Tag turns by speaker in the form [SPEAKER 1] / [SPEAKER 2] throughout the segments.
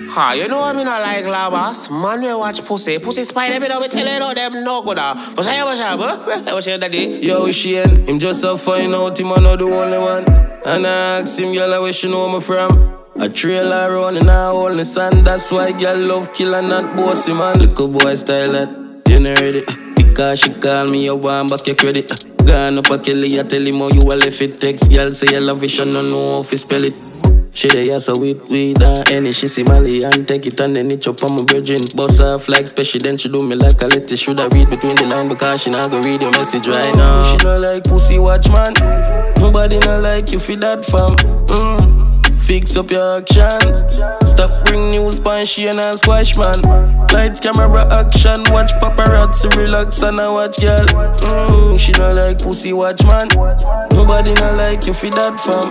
[SPEAKER 1] Ha, you know what I mean? I like labas. Man, we watch pussy. Pussy spy them, you know, we tell you them no good. But say, what's up, what's your daddy?
[SPEAKER 2] Yo, Shane, him just a find out him not the only one. And I ask him, girl, where she know me from. A trailer running a hole in the sand. That's why girl love kill and not bossy, man. Little boy style that, you know ready. Because she call me, you want back your credit. Gone up a Kelly, I tell him how you a left it. Text girl say you love it, she no know how to spell it. She there so with weed and any. She see Mali and take it and then it chop on my virgin. Boss off like special, then she do me like a lettuce. Should I read between the line because she not go read your message right now. She not like pussy watch man. Nobody not like you for that fam. Fix up your actions. Stop bring news pan Shane and squash man. Lights, camera, action. Watch paparazzi, relax and I watch girl. She not like pussy watch man. Nobody not like you for that fam.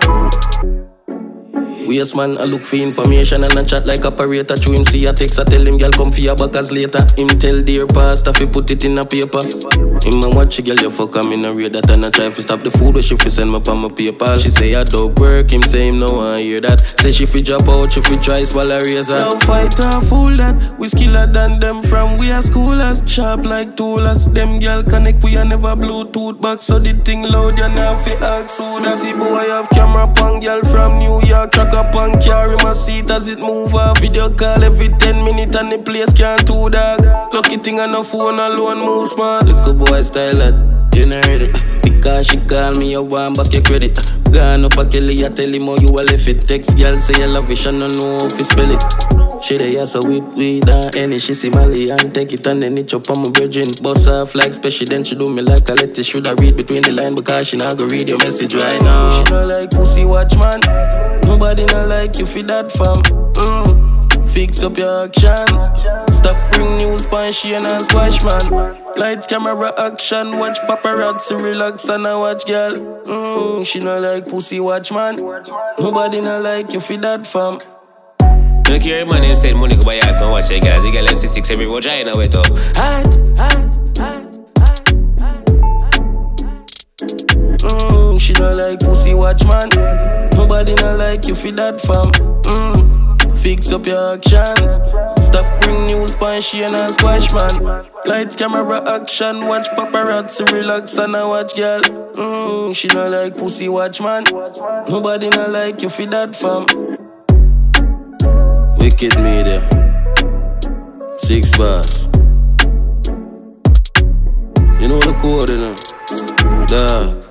[SPEAKER 2] Yes man, I look for information and I chat like operator. Through him see a text, I tell him girl come for your backers later. Him tell dear pastor fi put it in a paper. Him a watch a girl you fuck him in a rate that and I try to stop the food where she fi send me on my paper. She say I don't work, him say him no want hear that. Say she fi drop out, she fi try swallow razor. Now fight or fool that, we skiller than them from we are schoolers. Sharp like toolers, them girl connect we a never Bluetooth back. So the thing loud you now fi ask who that. See boy have camera pan girl from New York. Track up and carry my seat as it move off. Video call every 10 minutes and the place can't do that. Lucky thing on the phone alone move smart. Little boy style that, you know ready. Because she call me, you want back your credit. Gone up a Kelly, I tell him how you a left it. Text girl say you love it, she no know how to spell it. She there so with weed and any. She see Mali and take it and then it chop on my virgin. Boss off like special, then she do me like a lettuce. Should I read between the line because she not go read your message right now. She not like pussy watch man. Nobody not like you for that fam. Fix up your actions. Stop bring news pan Shane and squash man. Lights, camera, action. Watch paparazzi, relax and I watch girl. She not like pussy watch man. Nobody not like you for that fam.
[SPEAKER 1] Look here, man, him said money go buy out and watch it, guys. You get MC6 every vagina wet up.
[SPEAKER 2] She not like pussy watch man. Nobody not like you for that fam. Fix up your actions. Stop bring news pan Shane and squash man. Lights, camera, action. Watch paparazzi, relax and I watch girl. She not like pussy watch man. Nobody not like you for that fam. Wicked Media 6 bars. You know the code, you know. Dog.